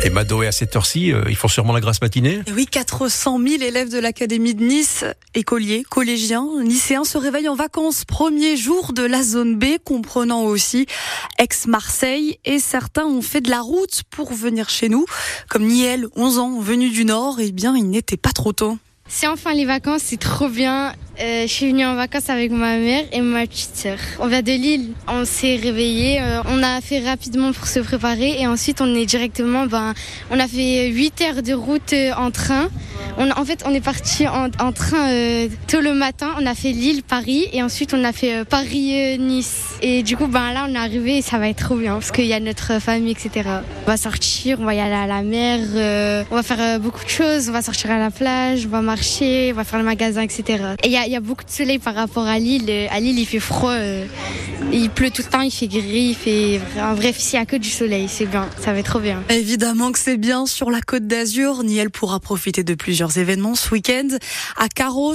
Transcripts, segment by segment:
Et Madoé, à cette heure-ci, ils font sûrement la grasse matinée. Et oui, 400 000 élèves de l'Académie de Nice, écoliers, collégiens, lycéens se réveillent en vacances. Premier jour de la zone B, comprenant aussi Aix-Marseille. Et certains ont fait de la route pour venir chez nous. Comme Niel, 11 ans, venu du Nord, eh bien, il n'était pas trop tôt. C'est enfin les vacances, c'est trop bien. Je suis venue en vacances avec ma mère et ma petite sœur. On vient de Lille, on s'est réveillés, on a fait rapidement pour se préparer et ensuite on est directement, on a fait 8 heures de route en train. On est parti en train tôt le matin, on a fait Lille-Paris et ensuite on a fait Paris-Nice. Et du coup, là on est arrivé et ça va être trop bien parce qu'il y a notre famille, etc. On va sortir, on va y aller à la mer, on va faire beaucoup de choses, on va sortir à la plage, on va marcher, on va faire le magasin, etc. Et il y a beaucoup de soleil par rapport à Lille. À Lille, il fait froid, il pleut tout le temps, il fait gris, bref, s'il n'y a que du soleil, c'est bien, ça va être trop bien. Évidemment que c'est bien sur la Côte d'Azur. Niel pourra profiter de plusieurs événements ce week-end. À Carros,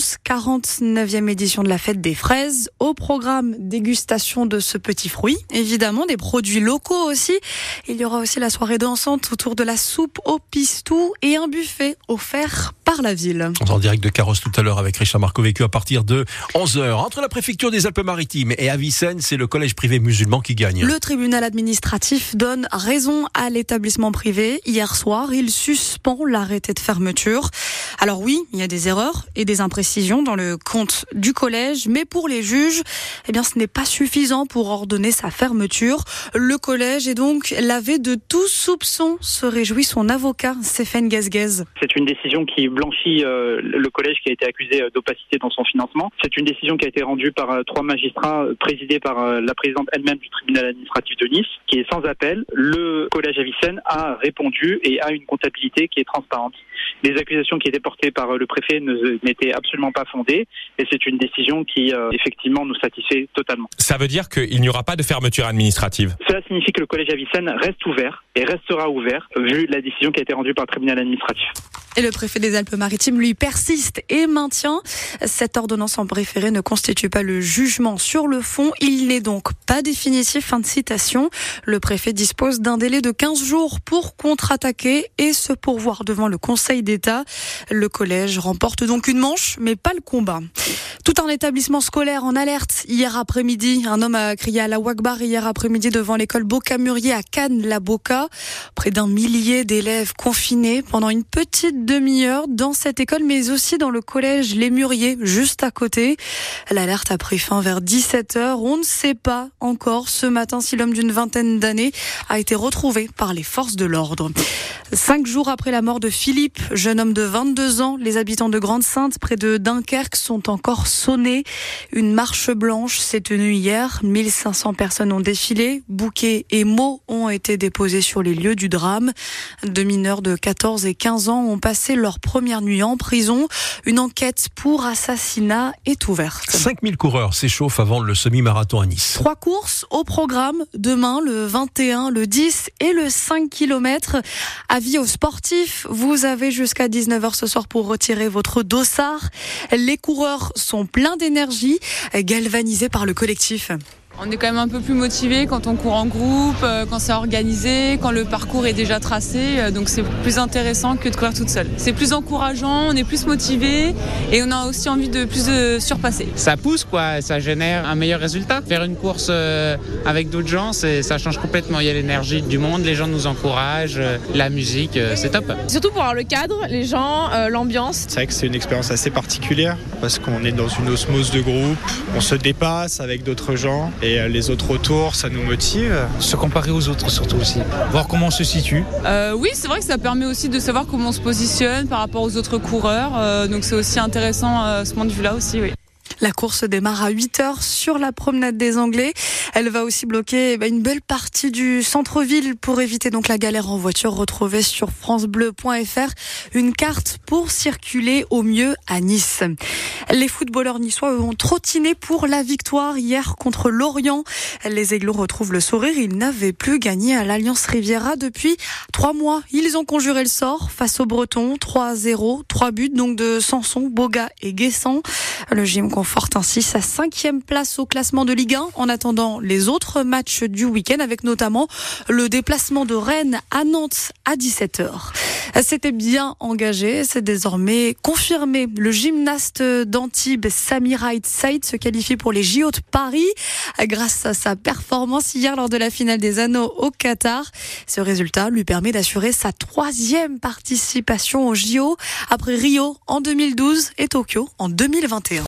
49e édition de la fête des fraises. Au programme, dégustation de ce petit fruit. Évidemment, des produits locaux aussi. Il y aura aussi la soirée dansante autour de la soupe au pistou et un buffet offert par la ville. On est en direct de Carros tout à l'heure avec Richard Marco, vécu à partir de 11h. Entre la préfecture des Alpes-Maritimes et Avicenne, c'est le collège privé musulman qui gagne. Le tribunal administratif donne raison à l'établissement privé. Hier soir, il suspend l'arrêté de fermeture. Alors oui, il y a des erreurs et des imprécisions dans le compte du collège, mais pour les juges, ce n'est pas suffisant pour ordonner sa fermeture. Le collège est donc lavé de tout soupçon, se réjouit son avocat, Stéphane Guezguez. C'est une décision qui blanchit le collège qui a été accusé d'opacité dans son financement. C'est une décision qui a été rendue par 3 magistrats présidés par la présidente elle-même du tribunal administratif de Nice, qui est sans appel. Le collège Avicenne a répondu et a une comptabilité qui est transparente. Les accusations qui étaient portées par le préfet n'étaient absolument pas fondées et c'est une décision qui effectivement nous satisfait totalement. Ça veut dire qu'il n'y aura pas de fermeture administrative? Cela signifie que le collège Avicenne reste ouvert et restera ouvert vu la décision qui a été rendue par le tribunal administratif. Et le préfet des Alpes-Maritimes, lui, persiste et maintient. Cette ordonnance en préféré ne constitue pas le jugement sur le fond. Il n'est donc pas définitif. Fin de citation. Le préfet dispose d'un délai de 15 jours pour contre-attaquer et se pourvoir devant le Conseil d'État. Le collège remporte donc une manche, mais pas le combat. Tout un établissement scolaire en alerte hier après-midi. Un homme a crié à la Wakbar hier après-midi devant l'école Boca-Murier à Cannes-la-Boca. Près d'1 millier d'élèves confinés pendant une petite demi-heure dans cette école, mais aussi dans le collège Les Muriers, juste à côté. L'alerte a pris fin vers 17h. On ne sait pas encore ce matin si l'homme d'une vingtaine d'années a été retrouvé par les forces de l'ordre. 5 jours après la mort de Philippe, jeune homme de 22 ans, les habitants de Grande-Synthe, près de Dunkerque, sont encore sonnés. Une marche blanche s'est tenue hier. 1500 personnes ont défilé. Bouquets et mots ont été déposés sur les lieux du drame. 2 mineurs de 14 et 15 ans ont passé leur première nuit en prison. Une enquête pour assassinat est ouverte. 5000 coureurs s'échauffent avant le semi-marathon à Nice. 3 courses au programme. Demain, le 21, le 10 et le 5 km. Avis aux sportifs, vous avez jusqu'à 19h ce soir pour retirer votre dossard. Les coureurs sont pleins d'énergie, galvanisés par le collectif. On est quand même un peu plus motivé quand on court en groupe, quand c'est organisé, quand le parcours est déjà tracé. Donc c'est plus intéressant que de courir toute seule. C'est plus encourageant, on est plus motivé et on a aussi envie de plus de surpasser. Ça pousse quoi, ça génère un meilleur résultat. Faire une course avec d'autres gens, ça change complètement. Il y a l'énergie du monde, les gens nous encouragent, la musique, c'est top. Surtout pour avoir le cadre, les gens, l'ambiance. C'est vrai que c'est une expérience assez particulière parce qu'on est dans une osmose de groupe, on se dépasse avec d'autres gens. Et les autres autour, ça nous motive. Se comparer aux autres surtout aussi, voir comment on se situe. Oui, c'est vrai que ça permet aussi de savoir comment on se positionne par rapport aux autres coureurs. Donc c'est aussi intéressant ce point de vue-là aussi, oui. La course démarre à 8h sur la promenade des Anglais. Elle va aussi bloquer une belle partie du centre-ville pour éviter donc la galère en voiture. Retrouvez sur francebleu.fr une carte pour circuler au mieux à Nice. Les footballeurs niçois ont trottiné pour la victoire hier contre Lorient. Les Aiglons retrouvent le sourire. Ils n'avaient plus gagné à l'Alliance Riviera depuis 3 mois. Ils ont conjuré le sort face aux Bretons. 3-0, 3 buts donc de Sanson, Boga et Guessant. Le gym conforte ainsi sa 5e place au classement de Ligue 1 en attendant les autres matchs du week-end, avec notamment le déplacement de Rennes à Nantes à 17h. C'était bien engagé, c'est désormais confirmé. Le gymnaste d'Antibes, Samir Ait Saïd, se qualifie pour les JO de Paris grâce à sa performance hier lors de la finale des Anneaux au Qatar. Ce résultat lui permet d'assurer sa 3e participation aux JO après Rio en 2012 et Tokyo en 2021.